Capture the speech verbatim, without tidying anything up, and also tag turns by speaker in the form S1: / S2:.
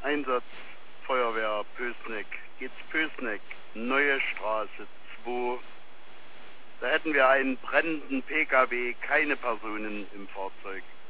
S1: Einsatz Feuerwehr Pößneck, Gehtz-Pößneck, Neue Straße zwei. Da hätten wir einen brennenden P K W, keine Personen im Fahrzeug.